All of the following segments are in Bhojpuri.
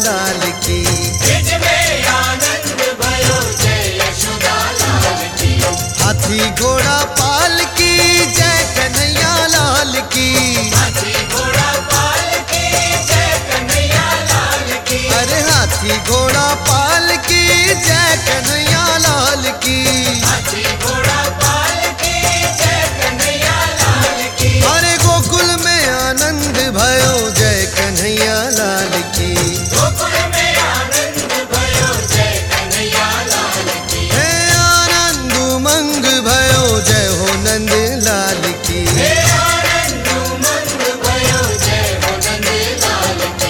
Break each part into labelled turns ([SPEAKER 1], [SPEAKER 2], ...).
[SPEAKER 1] लाल की।
[SPEAKER 2] ब्रिज में आनंद भयो जय यशोदा लाल की।
[SPEAKER 1] हाथी घोड़ा पाल की जय कन्हैया लाल की।
[SPEAKER 2] हाथी घोड़ा पाल की जय कन्हैया लाल की।
[SPEAKER 1] अरे हाथी घोड़ा पाल की जय कन्हैया लाल की।
[SPEAKER 2] हाथी घोड़ा पाल की जय कन्हैया लाल की।
[SPEAKER 1] अरे गोकुल में आनंद भयो जय कन्हैया लाल की।
[SPEAKER 2] गोकुल में आनंद भयो जय कन्हैया लाल की।
[SPEAKER 1] हे आनंद उमंग भयो जय हो नंद लाल की।
[SPEAKER 2] हे आनंद उमंग भयो जय हो नंद लाल की।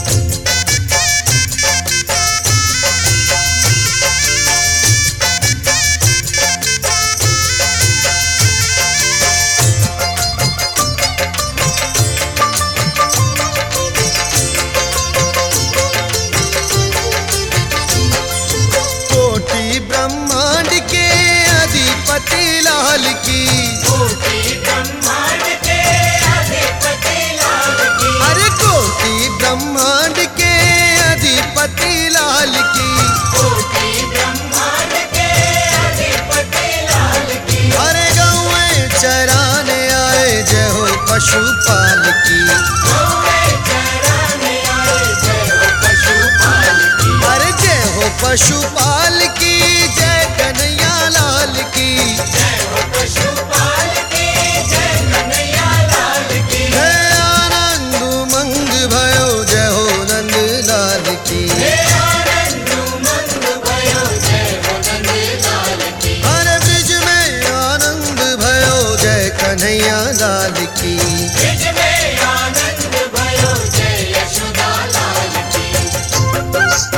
[SPEAKER 1] कोटि ब्रह्मांड के अधिपति लाल की।
[SPEAKER 2] कोटि ब्रह्मांड के अधिपति लाल की।
[SPEAKER 1] अरे कोटि ब्रह्मांड के अधिपति लाल की।
[SPEAKER 2] कोटि ब्रह्मांड के अधिपति लाल की।
[SPEAKER 1] अरे गौ में चराने आए जय हो पशुपाल की।
[SPEAKER 2] गौए चराने आए जय हो पशुपाल की।
[SPEAKER 1] अरे जय हो पशुपाल की जय कन्हैया लाल की।
[SPEAKER 2] जय हो पशुपाल की जय कन्हैया लाल की।
[SPEAKER 1] हे आनंद उमंग भयो जय हो नंद लाल की।
[SPEAKER 2] हे आनंद उमंग भयो जय हो नंद लाल की।
[SPEAKER 1] अरे ब्रिज में आनंद भयो जय कन्हैया लाल की।
[SPEAKER 2] ब्रिज में आनंद भयो जय यशोदा लाल की।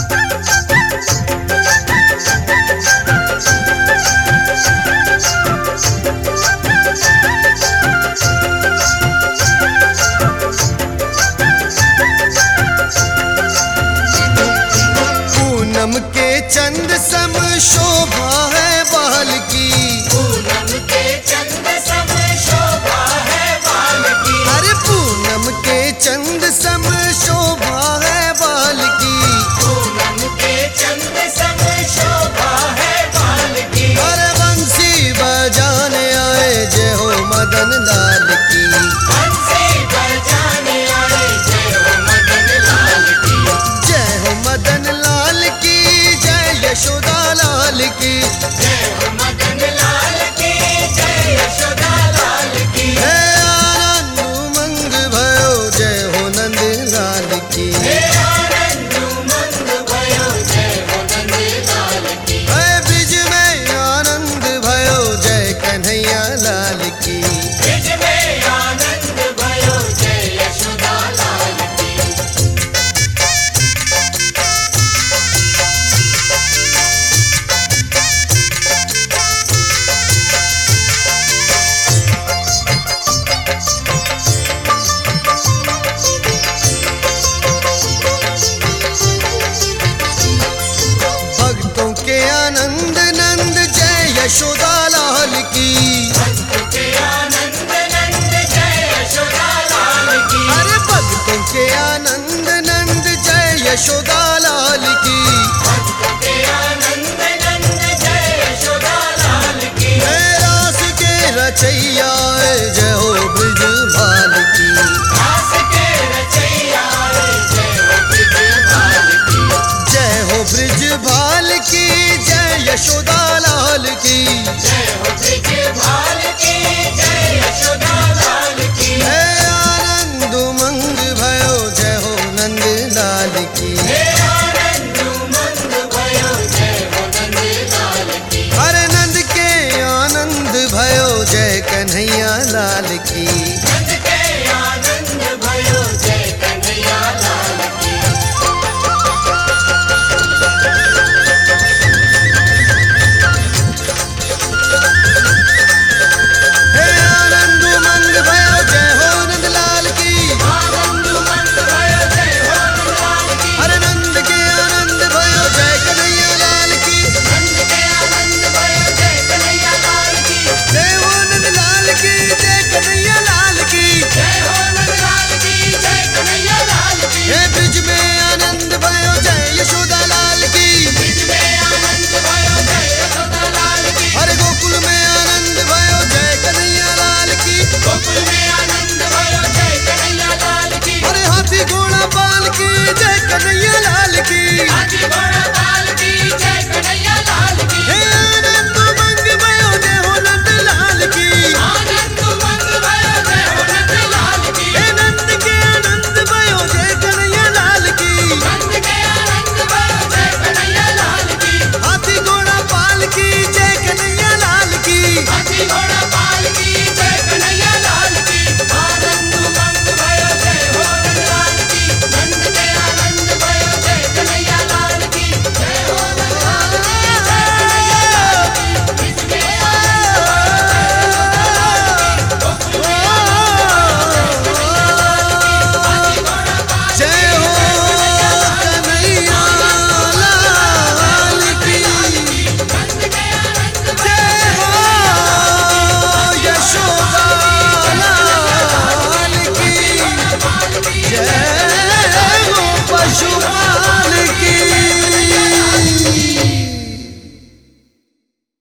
[SPEAKER 1] पूनम के चंद सम शोभा है बाल की।
[SPEAKER 2] पूनम के चंद सम शोभा है बाल की।
[SPEAKER 1] अरे पूनम के चंद सम शोभा है बाल की।
[SPEAKER 2] पूनम के चंद सम शोभा है बाल की।
[SPEAKER 1] अरे बंसी बजाने आए जय हो मदन लाल की।
[SPEAKER 2] बंसी बजाने आए जय हो मदन लाल की।
[SPEAKER 1] जय हो मदन लाल की जय यशोदा लाल की।
[SPEAKER 2] जय हो मदन लाल की जय यशोदा लाल की।
[SPEAKER 1] हे आनंद उमंग भयो जय हो नंद लाल की।
[SPEAKER 2] हे आनंद उमंग भयो जय हो नंद लाल की।
[SPEAKER 1] हे ब्रिज में आनंद भयो जय कन्हैया लाल की।
[SPEAKER 2] ब्रिज में आनंद भयो जय यशोदा लाल की।
[SPEAKER 1] भक्तों के आनंद नंद जय यशोदा लाल की।
[SPEAKER 2] भक्त के आनंद नंद जय यशोदा लाल की।
[SPEAKER 1] अरे भक्तों के आनंद नंद जय यशोदा